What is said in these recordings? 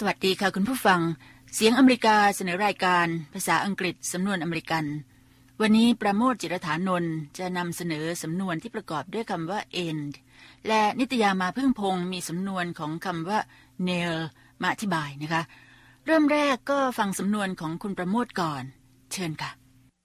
สวัสดีค่ะคุณผู้ฟังเสียงอเมริกาเสนอรายการภาษาอังกฤษสำนวนอเมริกันวันนี้ประโมทจิรฐานนท์จะนำเสนอสำนวนที่ประกอบด้วยคำว่า end และนิตยามาพึ่งพงศ์มีสำนวนของคำว่า nail มาอธิบายนะคะเริ่มแรกก็ฟังสำนวนของคุณประโมทก่อนเชิญค่ะ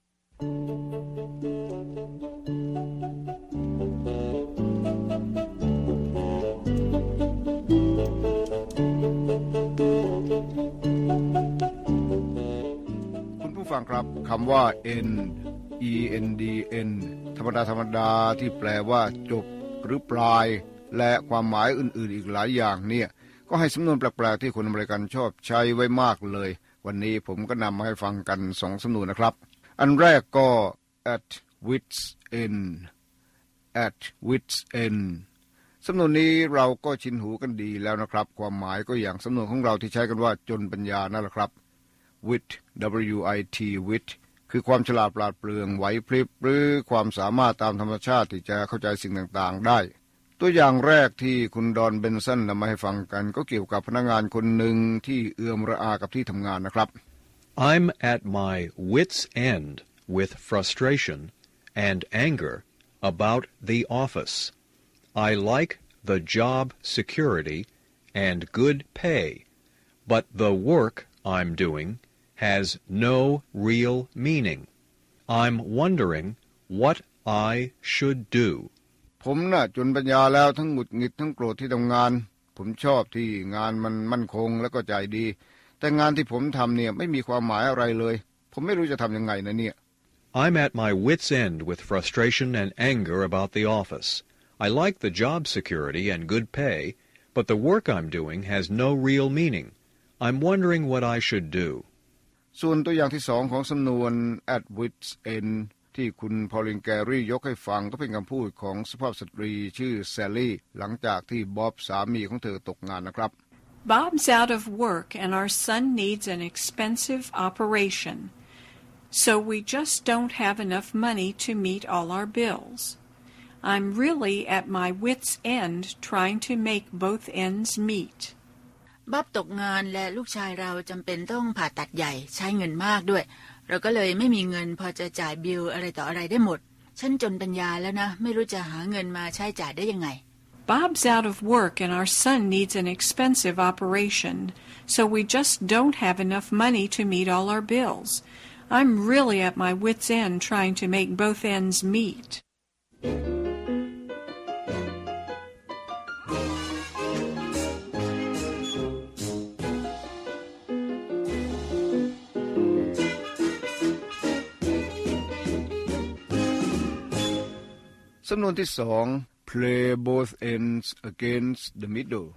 ฟังครับคำว่า end end ธรรมดาที่แปลว่าจบหรือปลายและความหมายอื่นๆอีกหลายอย่างเนี่ยก็ให้สำนวนแปลกๆที่คนอเมริกันชอบใช้ไว้มากเลยวันนี้ผมก็นำมาให้ฟังกัน2สำนวนนะครับอันแรกก็ at wits end สำนวนนี้เราก็ชินหูกันดีแล้วนะครับความหมายก็อย่างสำนวนของเราที่ใช้กันว่าจนปัญญานั่นแหละครับwit wit คือความฉลาดปราดเปรื่องไหวพริบหรือความสามารถตามธรรมชาติที่จะเข้าใจสิ่งต่างๆได้ตัวอย่างแรกที่คุณดอนเบนสันนำมาให้ฟังกันก็เกี่ยวกับพนักงานคนหนึ่งที่เอื้อมระอากับที่ทำงานนะครับ I'm at my wit's end with frustration and anger about the office. I like the job security and good pay, but the work I'm doing has no real meaning. I'm wondering what I should do. ผมน่ะจนปัญญาแล้วทั้งหงุดหงิดทั้งโกรธที่ทำงานผมชอบที่งานมันมั่นคงแล้วก็ใจดีแต่งานที่ผมทำเนี่ยไม่มีความหมายอะไรเลยผมไม่รู้จะทำยังไงนะเนี่ย I'm at my wit's end with frustration and anger about the office. I like the job security and good pay, but the work I'm doing has no real meaning.I'm wondering what I should do. ส่วนตัวอย่างที่2ของสำนวน at wit's end ที่คุณพอลินแกรี่ยกให้ฟังก็เป็นคำพูดของสุภาพสตรีชื่อแซลลี่หลังจากที่บ๊อบสามีของเธอตกงานนะครับ Bob's out of work and our son needs an expensive operation. So we just don't have enough money to meet all our bills. I'm really at my wit's end trying to make both ends meet. บ๊อบตกงานและลูกชายเราจำเป็นต้องผ่าตัดใหญ่ใช้เงินมากด้วยเราก็เลยไม่มีเงินพอจะจ่ายบิลอะไรต่ออะไรได้หมดฉันจนปัญญาแล้วนะไม่รู้จะหาเงินมาใช้จ่ายได้ยังไง Bob's out of work and our son needs an expensive operation, so we just don't have enough money to meet all our bills. I'm really at my wit's end trying to make both ends meet. สำนวนที่2 play both ends against the middle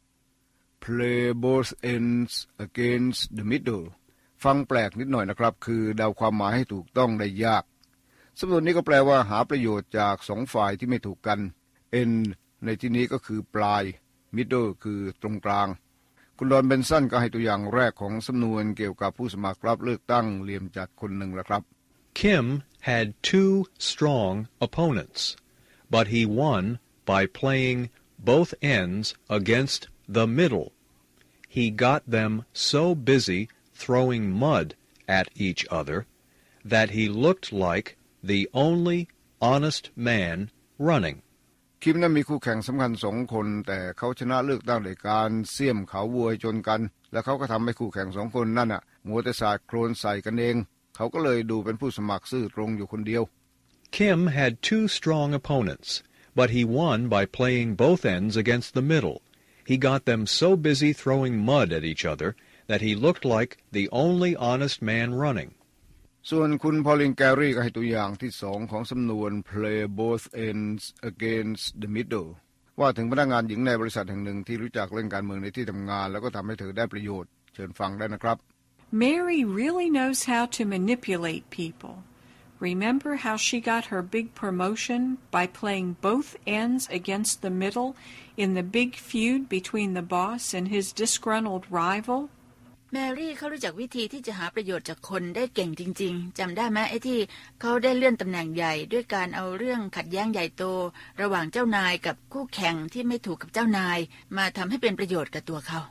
play both ends against the middle ฟังแปลกนิดหน่อยนะครับคือเดาความหมายให้ถูกต้องได้ยากสำนวนนี้ก็แปลว่าหาประโยชน์จาก2ฝ่ายที่ไม่ถูกกัน end ในที่นี้ก็คือปลาย middle คือตรงกลางคุณดอนเบนสันก็ให้ตัวอย่างแรกของสำนวนเกี่ยวกับผู้สมัครรับเลือกตั้งเหลี่ยมจัดคนหนึ่งละครับ Kim had two strong opponents.But he won by playing both ends against the middle. He got them so busy throwing mud at each other that he looked like the only honest man running. คิมนั้นมีคู่แข่งสำคัญ2คนแต่เขาชนะเลือกตั้งด้วยการเสี่ยมเขาวัวจนกันและเขาก็ทำให้คู่แข่ง2คนนั่นน่ะมัวแต่สาดโคลนใส่กันเองเขาก็เลยดูเป็นผู้สมัครซื่อตรงอยู่คนเดียว Kim had two strong opponents, but he won by playing both ends against the middle. He got them so busy throwing mud at each other that he looked like the only honest man running. ส่วนคุณพอลินแกรี่ก็ให้ตัวอย่างที่2ของสำนวน play both ends against the middle ว่าถึงพนักงานหญิงในบริษัทแห่งหนึ่งที่รู้จักเล่นการเมืองในที่ทำงานแล้วก็ทำให้เธอได้ประโยชน์เชิญฟังได้นะครับ Mary really knows how to manipulate people.Remember how she got her big promotion by playing both ends against the middle in the big feud between the boss and his disgruntled rival? แมรี่เขารู้จักวิธีที่จะหาประโยชน์จากคนได้เก่งจริงๆจำได้ไหมไอ้ที่เขาได้เลื่อนตำแหน่งใหญ่ด้วยการเอาเรื่องขัดแย้งใหญ่โตระหว่างเจ้านายกับคู่แข่งที่ไม่ถูกกับเจ้านายมาทำให้เป็นประโยชน์กับตัวเขา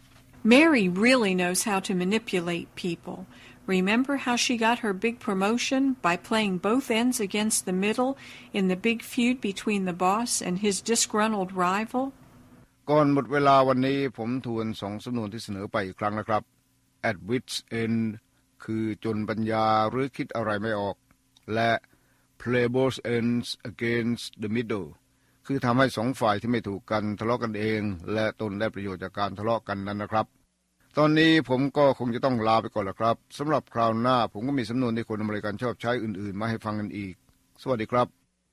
Mary really knows how to manipulate people. Remember how she got her big promotion by playing both ends against the middle in the big feud between the boss and his disgruntled rival? ก่อนหมดเวลาวันนี้ผมทวน2สำนวนที่เสนอไปอีกครั้งนะครับ at wit's end คือจนปัญญาหรือคิดอะไรไม่ออกและ play both ends against the middle คือทำให้2ฝ่ายที่ไม่ถูกกันทะเลาะกันเองและตนได้ประโยชน์จากการทะเลาะกันนั้นนะครับตอนนี้ผมก็คงจะต้องลาไปก่อนละครับสำหรับคราวหน้าผมก็มีสำนวนที่คนอเมริกันชอบใช้อื่นๆมาให้ฟังกันอีกสวัสดีครับ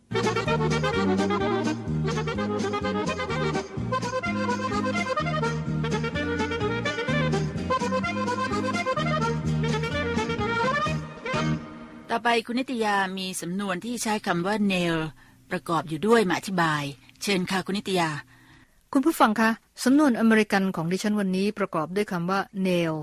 ต่อไปคุณนิตยามีสำนวนที่ใช้คำว่า nail ประกอบอยู่ด้วยมาอธิบายเชิญค่ะคุณนิตยาคุณผู้ฟังคะสำนวนอเมริกันของดิฉันวันนี้ประกอบด้วยคำว่า nail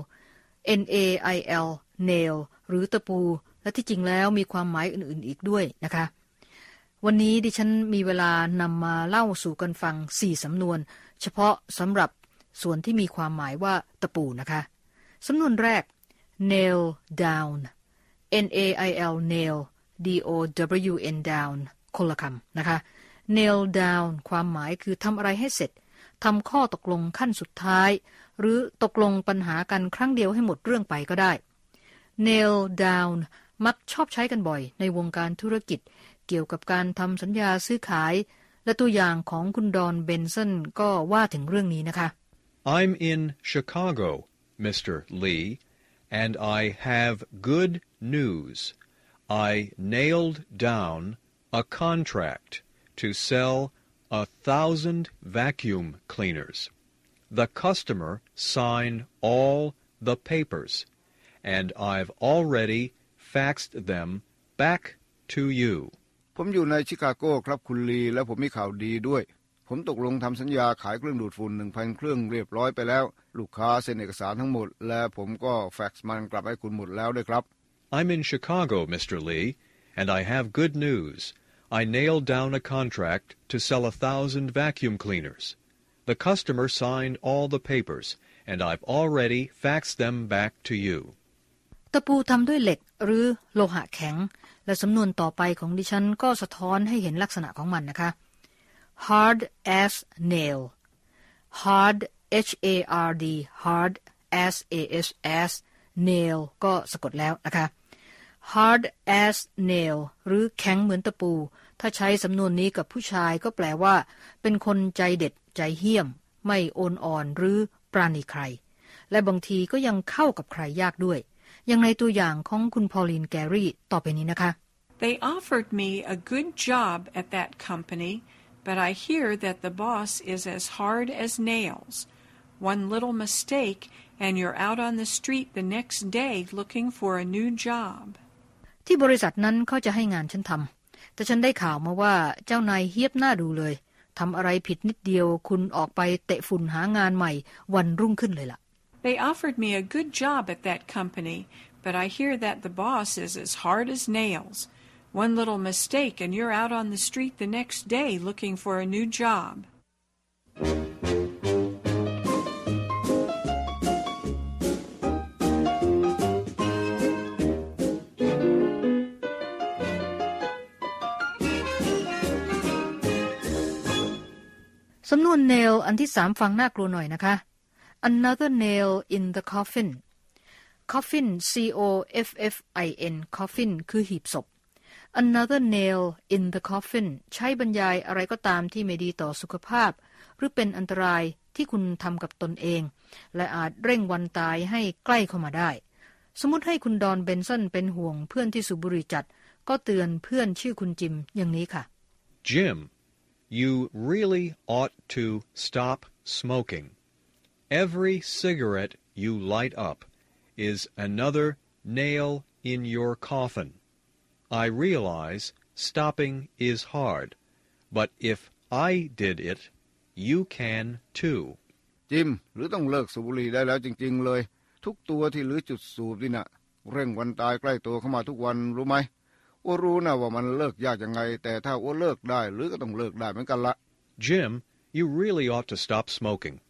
nail nail หรือตะปูและที่จริงแล้วมีความหมายอื่นๆอีกด้วยนะคะวันนี้ดิฉันมีเวลานำมาเล่าสู่กันฟัง4สำนวนเฉพาะสำหรับส่วนที่มีความหมายว่าตะปูนะคะสำนวนแรก nail down nail nail down down คนละคำนะคะ nail down ความหมายคือทำอะไรให้เสร็จทำข้อตกลงขั้นสุดท้ายหรือตกลงปัญหากันครั้งเดียวให้หมดเรื่องไปก็ได้ nail down มักชอบใช้กันบ่อยในวงการธุรกิจเกี่ยวกับการทำสัญญาซื้อขายและตัวอย่างของคุณดอนเบนสันก็ว่าถึงเรื่องนี้นะคะ I'm in Chicago, Mr. Lee, and I have good news. I nailed down a contract to sell 1,000 vacuum cleaners. The customer signed all the papers, and I've already faxed them back to you. ผมอยู่ในชิคาโกครับคุณลีและผมมีข่าวดีด้วยผมตกลงทำสัญญาขายเครื่องดูดฝุ่น 1,000 เครื่องเรียบร้อยไปแล้วลูกค้าเซ็นเอกสารทั้งหมดและผมก็แฟกซ์มันกลับให้คุณหมดแล้วด้วยครับ I'm in Chicago, Mr. Lee, and I have good news. I nailed down a contract to sell 1,000 vacuum cleaners. The customer signed all the papers, and I've already faxed them back to you. ตะปูทำด้วยเหล็กหรือโลหะแข็งและสำนวนต่อไปของดิฉันก็สะท้อนให้เห็นลักษณะของมันนะคะ hard as nail hard hard hard as nail ก็สะกดแล้วนะคะ hard as nail หรือแข็งเหมือนตะปูถ้าใช้สำนวนนี้กับผู้ชายก็แปลว่าเป็นคนใจเด็ดใจเหี้ยมไม่โอนอ่อนหรือปราณีใครและบางทีก็ยังเข้ากับใครยากด้วยอย่างในตัวอย่างของคุณพอลลีนแกรี่ต่อไปนี้นะคะ They offered me a good job at that company, but I hear that the boss is as hard as nails. One little mistake and you're out on the street the next day looking for a new job. ที่บริษัทนั้นเขาจะให้งานฉันทำแต่ฉันได้ข่าวมาว่าเจ้านายเหี้ยบหน้าดูเลยทำอะไรผิดนิดเดียวคุณออกไปเตะฝุ่นหางานใหม่วันรุ่งขึ้นเลยล่ะ They offered me a good job at that company, but I hear that the boss is as hard as nails. One little mistake and you're out on the street the next day looking for a new job. สำนวน nail อันที่3ฟังน่ากลัวหน่อยนะคะ Another nail in the coffin coffin coffin coffin คือหีบศพ Another nail in the coffin ใช้บรรยายอะไรก็ตามที่ไม่ดีต่อสุขภาพหรือเป็นอันตรายที่คุณทำกับตนเองและอาจเร่งวันตายให้ใกล้เข้ามาได้สมมุติให้คุณดอนเบนสันเป็นห่วงเพื่อนที่สูบบุหรี่จัดก็เตือนเพื่อนชื่อคุณจิมอย่างนี้ค่ะ Jim, you really ought to stop smoking. Every cigarette you light up is another nail in your coffin. I realize stopping is hard, but if I did it, you can too. จิมหรือต้องเลิกสูบบุหรี่ได้แล้วจริงๆเลยทุกตัวที่หรือจุดสูบนี่นะเร่งวันตายใกล้ตัวเข้ามาทุกวันรู้ไหมอ้วรู้นะว่ามันเลิกยากยังไงแต่ถ้าอ้วเลิกได้หรือก็ต้องเลิกได้เหมือนกันละ Jim, you really ought to stop smoking.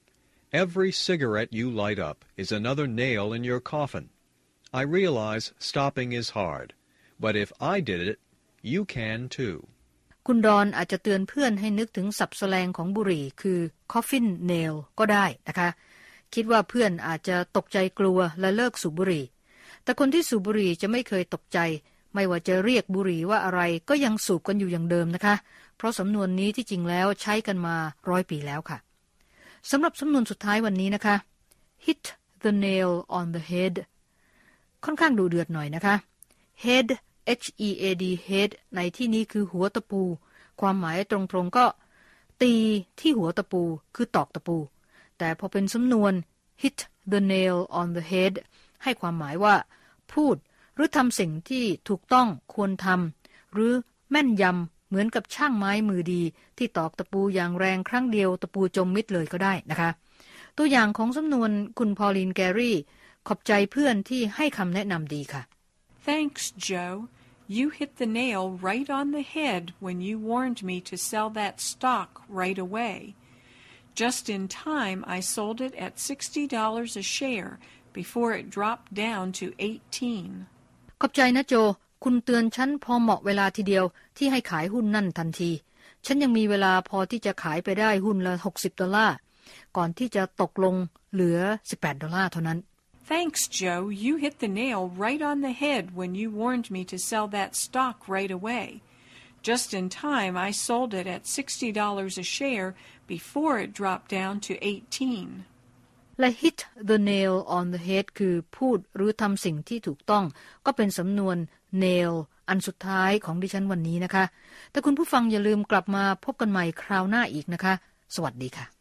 Every cigarette you light up is another nail in your coffin. I realize stopping is hard, but if I did it, you can too. คุณดอนอาจจะเตือนเพื่อนให้นึกถึงศัพท์แสลงของบุหรี่คือ coffin nail ก็ได้นะคะคิดว่าเพื่อนอาจจะตกใจกลัวและเลิกสูบบุหรี่แต่คนที่สูบบุหรี่จะไม่เคยตกใจไม่ว่าจะเรียกบุหรี่ว่าอะไรก็ยังสูบกันอยู่อย่างเดิมนะคะเพราะสำนวนนี้ที่จริงแล้วใช้กันมา100 ปีแล้วค่ะสำหรับสำนวนสุดท้ายวันนี้นะคะ hit the nail on the head ค่อนข้างดูเดือดหน่อยนะคะ head head head ในที่นี้คือหัวตะปูความหมายตรงๆก็ตีที่หัวตะปูคือตอกตะปูแต่พอเป็นสำนวน hit the nail on the head ให้ความหมายว่าพูดหรือทำสิ่งที่ถูกต้องควรทำหรือแม่นยำเหมือนกับช่างไม้มือดีที่ตอกตะปูอย่างแรงครั้งเดียวตะปูจมมิดเลยก็ได้นะคะตัวอย่างของสำนวนคุณพอลินแกรี่ขอบใจเพื่อนที่ให้คำแนะนำดีค่ะ Thanks, Joe. You hit the nail right on the head when you warned me to sell that stock right away. Just in time, I sold it at $60 a share before it dropped down to 18. ขอบใจนะโจคุณเตือนฉันพอเหมาะเวลาทีเดียวที่ให้ขายหุ้นนั่นทันทีฉันยังมีเวลาพอที่จะขายไปได้หุ้นละ$60ก่อนที่จะตกลงเหลือ$18เท่านั้น Thanks, Joe. You hit the nail right on the head when you warned me to sell that stock right away. Just in time, I sold it at $60 a share before it dropped down to 18. และ hit the nail on the head คือพูดหรือทำสิ่งที่ถูกต้องก็เป็นสำนวน nail อันสุดท้ายของดิฉันวันนี้นะคะแต่คุณผู้ฟังอย่าลืมกลับมาพบกันใหม่คราวหน้าอีกนะคะสวัสดีค่ะ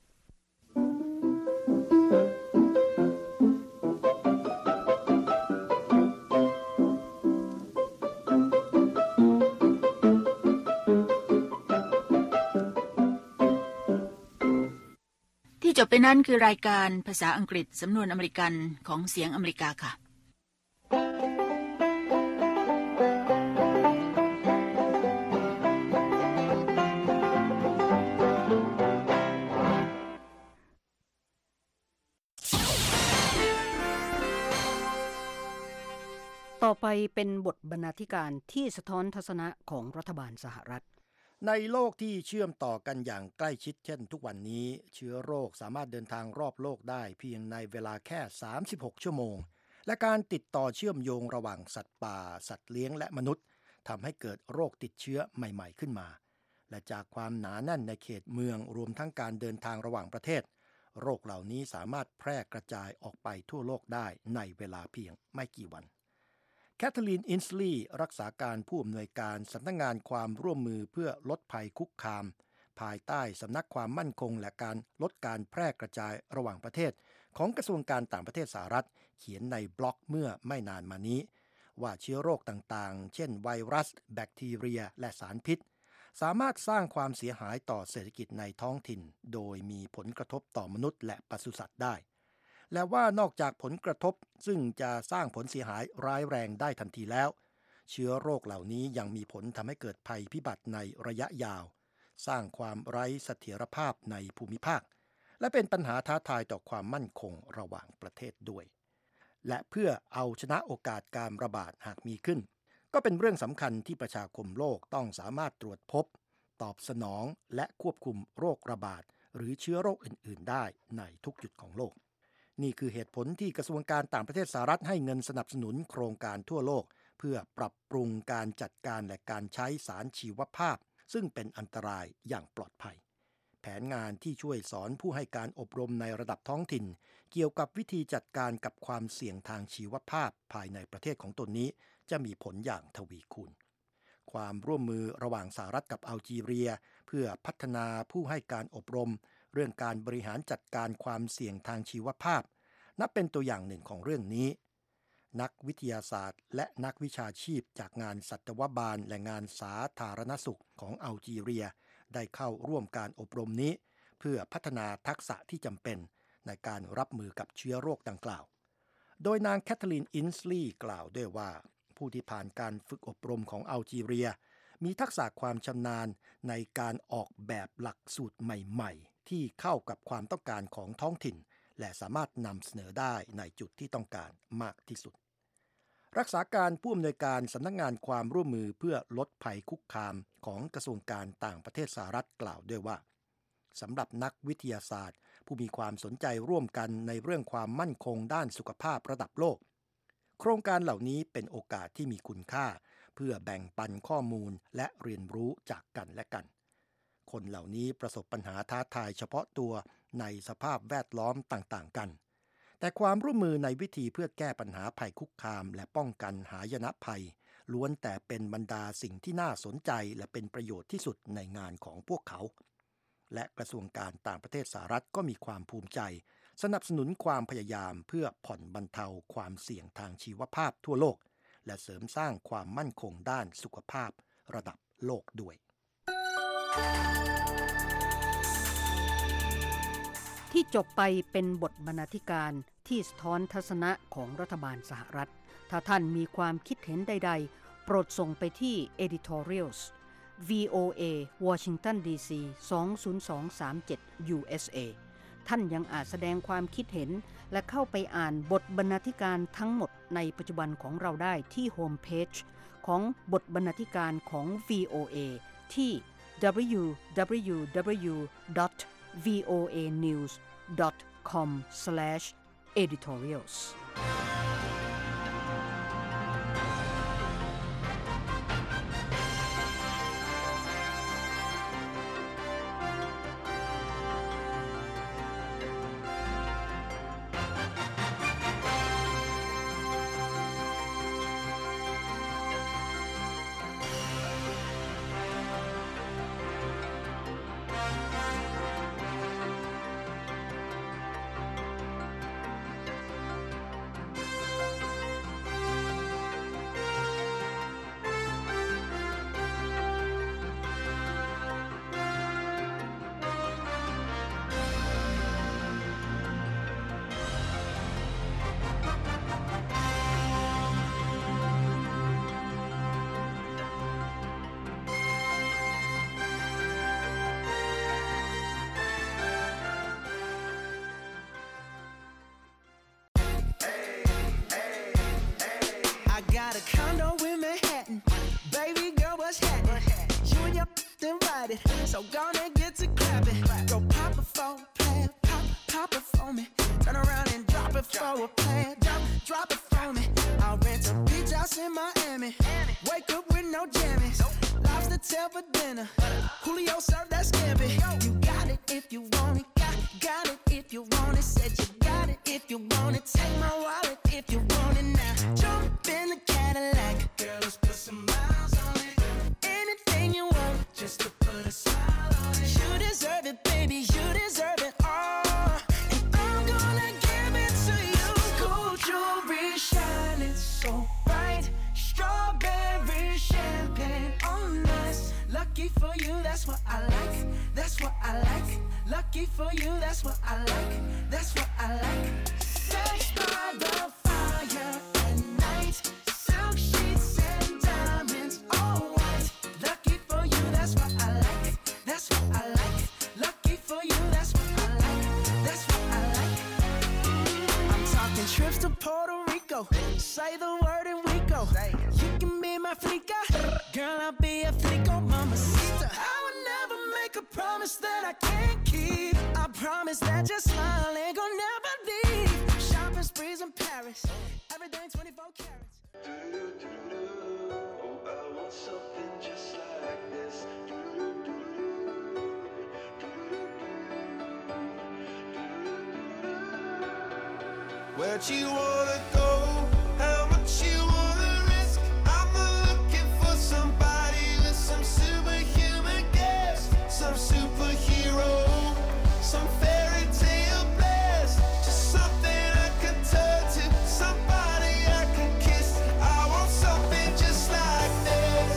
จบไปนั้นคือรายการภาษาอังกฤษสำนวนอเมริกันของเสียงอเมริกาค่ะต่อไปเป็นบทบรรณาธิการที่สะท้อนทัศนะของรัฐบาลสหรัฐในโลกที่เชื่อมต่อกันอย่างใกล้ชิดเช่นทุกวันนี้เชื้อโรคสามารถเดินทางรอบโลกได้เพียงในเวลาแค่36ชั่วโมงและการติดต่อเชื่อมโยงระหว่างสัตว์ป่าสัตว์เลี้ยงและมนุษย์ทำให้เกิดโรคติดเชื้อใหม่ๆขึ้นมาและจากความหนาแน่นในเขตเมืองรวมทั้งการเดินทางระหว่างประเทศโรคเหล่านี้สามารถแพร่กระจายออกไปทั่วโลกได้ในเวลาเพียงไม่กี่วันแคทเธอรีน อินสลีย์รักษาการผู้อำนวยการสำนักงานความร่วมมือเพื่อลดภัยคุกคามภายใต้สำนักความมั่นคงและการลดการแพร่กระจายระหว่างประเทศของกระทรวงการต่างประเทศสหรัฐเขียนในบล็อกเมื่อไม่นานมานี้ว่าเชื้อโรคต่างๆเช่นไวรัสแบคทีเรียและสารพิษสามารถสร้างความเสียหายต่อเศรษฐกิจในท้องถิ่นโดยมีผลกระทบต่อมนุษย์และปศุสัตว์ได้และว่านอกจากผลกระทบซึ่งจะสร้างผลเสียหายร้ายแรงได้ทันทีแล้วเชื้อโรคเหล่านี้ยังมีผลทำให้เกิดภัยพิบัติในระยะยาวสร้างความไร้เสถียรภาพในภูมิภาคและเป็นปัญหาท้าทายต่อความมั่นคงระหว่างประเทศด้วยและเพื่อเอาชนะโอกาสการระบาดหากมีขึ้นก็เป็นเรื่องสำคัญที่ประชาคมโลกต้องสามารถตรวจพบตอบสนองและควบคุมโรคระบาดหรือเชื้อโรคอื่นๆได้ในทุกจุดของโลกนี่คือเหตุผลที่กระทรวงการต่างประเทศสหรัฐให้เงินสนับสนุนโครงการทั่วโลกเพื่อปรับปรุงการจัดการและการใช้สารชีวภาพซึ่งเป็นอันตรายอย่างปลอดภัยแผนงานที่ช่วยสอนผู้ให้การอบรมในระดับท้องถิ่นเกี่ยวกับวิธีจัดการกับความเสี่ยงทางชีวภาพภายในประเทศของตนนี้จะมีผลอย่างทวีคูณความร่วมมือระหว่างสหรัฐกับอัลจีเรียเพื่อพัฒนาผู้ให้การอบรมเรื่องการบริหารจัดการความเสี่ยงทางชีวภาพนับเป็นตัวอย่างหนึ่งของเรื่องนี้นักวิทยาศาสตร์และนักวิชาชีพจากงานสัตวบาลและงานสาธารณสุขของอัลจีเรียได้เข้าร่วมการอบรมนี้เพื่อพัฒนาทักษะที่จำเป็นในการรับมือกับเชื้อโรคดังกล่าวโดยนางแคทเธอรีน อินสลีย์กล่าวด้วยว่าผู้ที่ผ่านการฝึกอบรมของอัลจีเรียมีทักษะความชำนาญในการออกแบบหลักสูตรใหม่ๆที่เข้ากับความต้องการของท้องถิ่นและสามารถนำเสนอได้ในจุดที่ต้องการมากที่สุดรักษาการผู้อำนวยการสำนักงานความร่วมมือเพื่อลดภัยคุกคามของกระทรวงการต่างประเทศสหรัฐกล่าวด้วยว่าสำหรับนักวิทยาศาสตร์ผู้มีความสนใจร่วมกันในเรื่องความมั่นคงด้านสุขภาพระดับโลกโครงการเหล่านี้เป็นโอกาสที่มีคุณค่าเพื่อแบ่งปันข้อมูลและเรียนรู้จากกันและกันคนเหล่านี้ประสบปัญหาท้าทายเฉพาะตัวในสภาพแวดล้อมต่างๆกันแต่ความร่วมมือในวิธีเพื่อแก้ปัญหาภัยคุกคามและป้องกันหายนะภัยล้วนแต่เป็นบรรดาสิ่งที่น่าสนใจและเป็นประโยชน์ที่สุดในงานของพวกเขาและกระทรวงการต่างประเทศสหรัฐก็มีความภูมิใจสนับสนุนความพยายามเพื่อผ่อนบรรเทาความเสี่ยงทางชีวภาพทั่วโลกและเสริมสร้างความมั่นคงด้านสุขภาพระดับโลกด้วยที่จบไปเป็นบทบรรณาธิการที่สะท้อนทัศนะของรัฐบาลสหรัฐถ้าท่านมีความคิดเห็นใดๆโปรดส่งไปที่ editorials VOA Washington DC 20237 USA ท่านยังอาจแสดงความคิดเห็นและเข้าไปอ่านบทบรรณาธิการทั้งหมดในปัจจุบันของเราได้ที่โฮมเพจของบทบรรณาธิการของ VOA ที่ www.voanews.com/editorials Got a condo in Manhattan. Baby girl, what's happening? You and your invited, so gonna get to clapping. Go pop it for a plan, pop it for me. Turn around and drop it for a plan, drop it for me. I'll rent a beach house in Miami. Wake up with no jammies. Lobster tail for dinner. Julio served that scampi. You got it if you want it. Got it if you want it. Said you got it if you want it. Take my wallet if you want it now. Jump in the Cadillac. Girl, let's put some miles on it. Anything you want, just to put a smile on it. You deserve it, baby. You deserve it all. And I'm gonna give it to you. Gold jewelry shining so bright. Strawberry champagne on us. Lucky for you, that's what I like. That's what I like. Lucky for you, that's what I like. That's what I like. Sex by the fire at night. Silk sheets and diamonds, all white. Lucky for you, that's what I like. That's what I like. Lucky for you, that's what I like. That's what I like. I'm talking trips to Puerto Rico. Say the word and we go. You can be my flica. Girl, I'll be a flico, mamacita. I would never make a promise that I can't keep. I promise that your smile ain't gonna never leave. Shopping sprees in Paris. Everything 24 carats. Oh, I want something just like this. Where'd you wanna go? How much you wanna risk? I'm looking for somebody with some superhuman gifts, some superhero, some fairy tale bliss, just something I can turn to, somebody I can kiss. I want something just like this.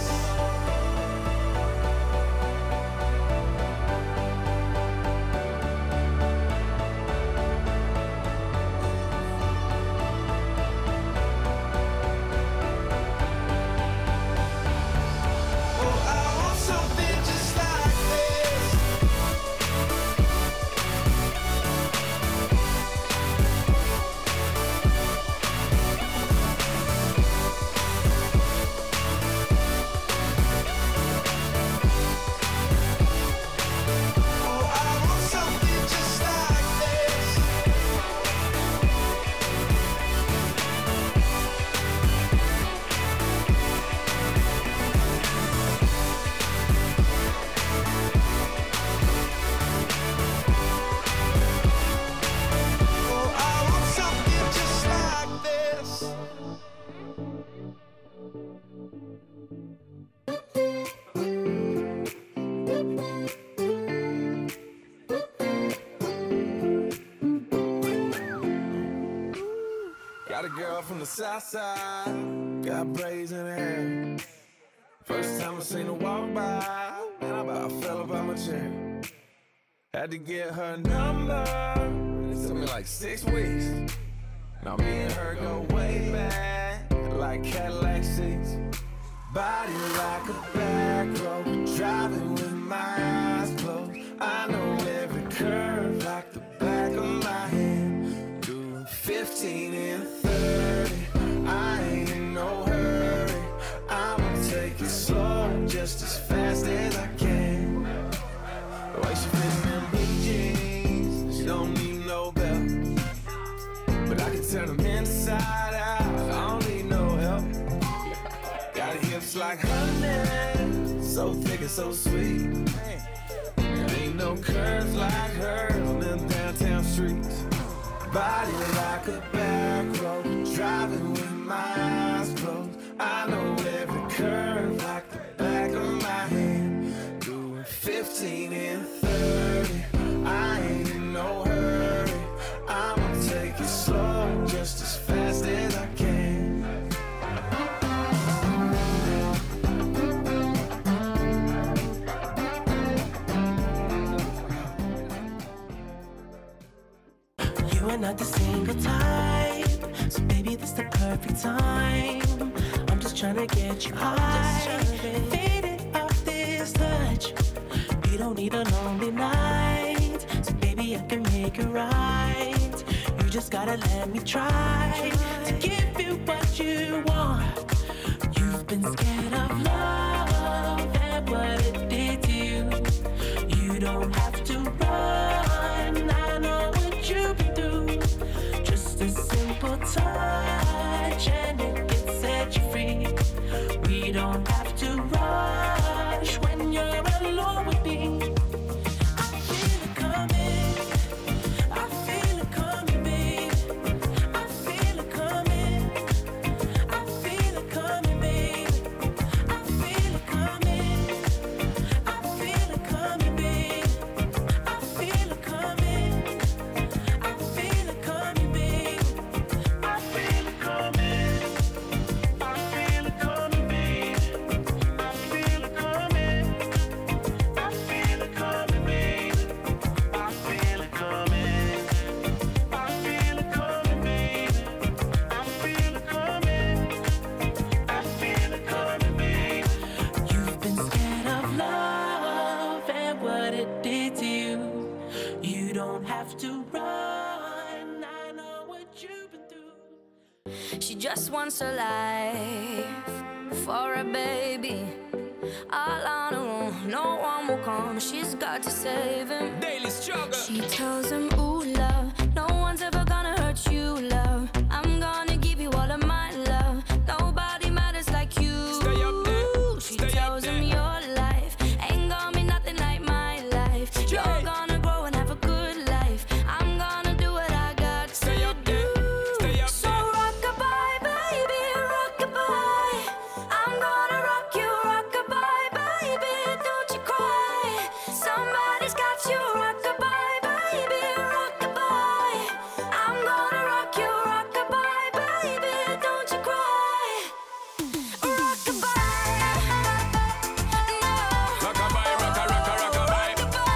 the south side, got braids in her hair. First time I seen her walk by, man, I about fell up out my chair. Had to get her number, it took me like 6 weeks. Now me and her go way back, like Cadillac seats. Body like a back road, driving with my eyes closed. I know every curve like the back of my hand. Doing 15 and 30, I ain't in no hurry. I'ma take it slow, just as fast as I can. The way she fits in them blue jeans, she don't need no belt. But I can turn them inside out, I don't need no help. Got hips like honey, so thick and so sweet. There ain't no curves like hers on them downtown streets. Body like a back road, driving with my eyes closed. I know every curve like the back of my hand. Doing 15 and 30, I ain't in no hurry. I'ma take it slow, just as fast as I can. You are not the single type, so baby, this the perfect time. I'm just trying to get you high, faded off this touch. You don't need a lonely night, so baby, I can make it right. You just gotta let me try to give you what you want. You've been scared of love and what it did to you. You don't have to run, I know what you've been through. Just a simple touch and it can set you free. We don't have to rush when you're alone with me. I feel it coming, I feel it coming, babe. I feel it coming, I feel it coming, babe. I feel it coming, I feel it coming, babe. I feel it coming, I feel it coming, babe. I feel it coming, I feel it coming, babe. I feel it coming, I feel it coming, babe. I feel it coming, I feel it coming, babe. I feel it coming, I feel it coming, babe. You've been scared of love and what it did to you. You don't have to run, I know what you've been through. She just wants a life for a baby. All on her own, no one will come. She's got to save him. Daily struggle. She tells him, ooh, love, no one's ever gonna hurt you, love. I'm gonna give you all of my love. Nobody matters like you. Stay up there. She Stay up tells him there. your life ain't gonna be nothing like my life. You're gonna grow and have a good life. I'm gonna do what I got to Stay up there. Stay up So there. rock-a-bye, baby, rock-a-bye. I'm gonna rock you, rock-a-bye, baby, don't you cry. Somebody's got you, rock-a-bye, baby, rock-a-bye. I'm gonna rock you, rock-a-bye, baby, don't you cry. Rock-a-bye, no. Rock-a-bye, rocka, rocka, rock-a-bye.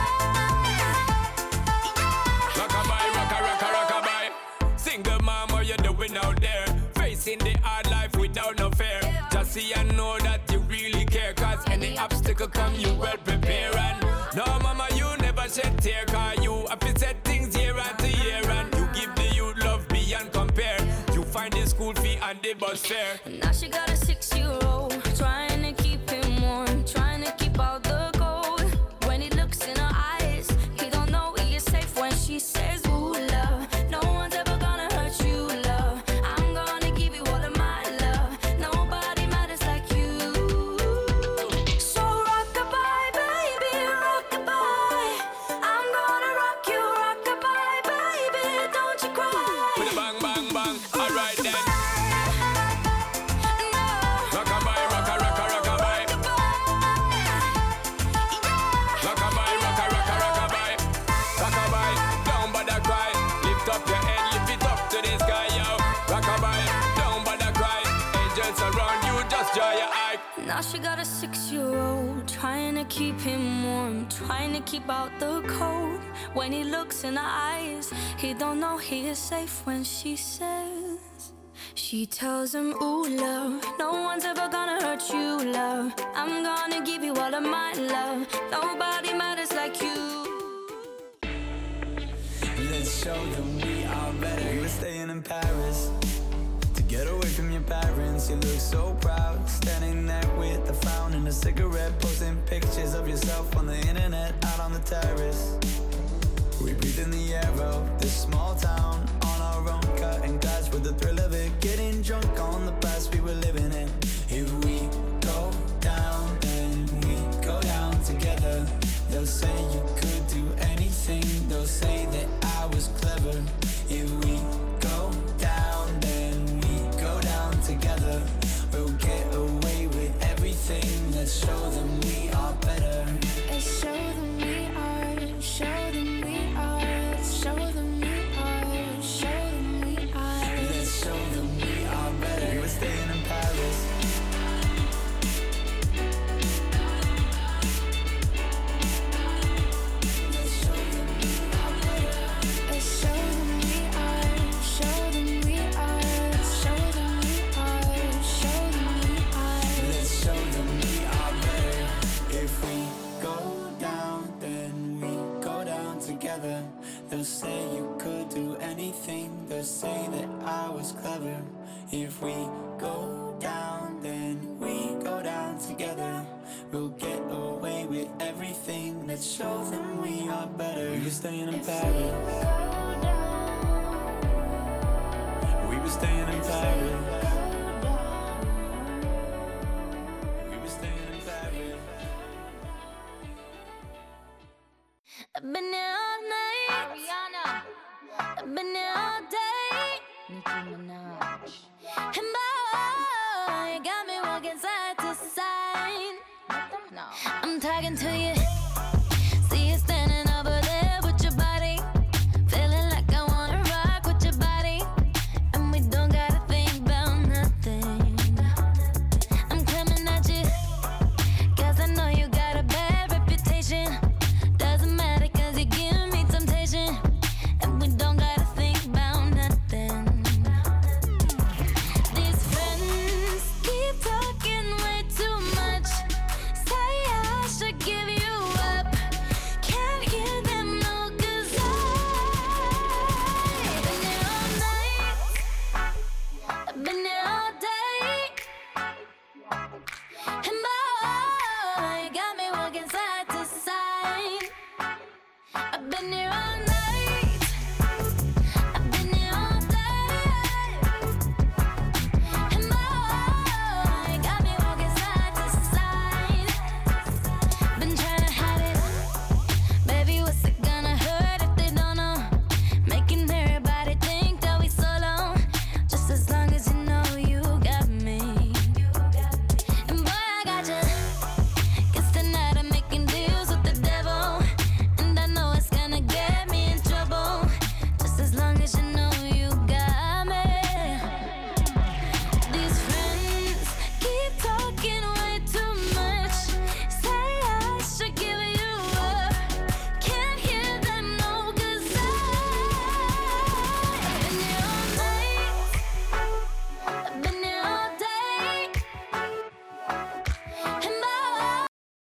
Rock-a-bye, rocka, rocka, rock-a-bye. Single mom, what you doing out there? Facing the hard life without no fear. Just see and know that you really care. Cause any obstacle come, you well prepare. And no, mama, you never shed tear. Cause you have to set things year after year. And you give the youth love beyond compare. You find the school fee and the bus fare. Now she got a 6-year-old, trying to keep him warm, trying to keep out the cold. When he looks in her eyes, he don't know he is safe when she says, ooh, love, no one's ever gonna hurt you, love. I'm gonna give you all of my love. Nobody matters like you. So rock-a-bye, baby, rock-a-bye. I'm gonna rock you, rock-a-bye, baby, don't you cry. With a bang, bang, bang. Alright then. No. cold, trying to keep him warm, trying to keep out the cold. When he looks in her eyes, he don't know he is safe when she says, she tells him, ooh, love, no one's ever gonna hurt you, love. I'm gonna give you all of my love. Nobody matters like you. Let's show them we are better. We were staying in Paris to get away from your parents. You look so proud, standing there with a frown and a cigarette, posting pictures of yourself on the internet, out on the terrace. We breathe in the air of this small town, on our own, cutting glass with the thrill of it, getting drunk on the past we were living in. If we go down, then we go down together. They'll say you could do anything, they'll say that I was clever. If we go down, then we go down together. We'll get away with everything. Let's show them we are better. Let's show them we are, show them we are, show them we are, show them we are. Let's show them we are better. We were staying in Paris. They'll say you could do anything. They'll say that I was clever. If we go down, then we go down together. We'll get away with everything. Let's show them we are better. We were staying in Paris. We were staying in Paris. We were staying in Paris. I've been here all night, Ariana. I've been here all day, Nicki Minaj. And boy, you got me walking side to side. No. I'm talking to you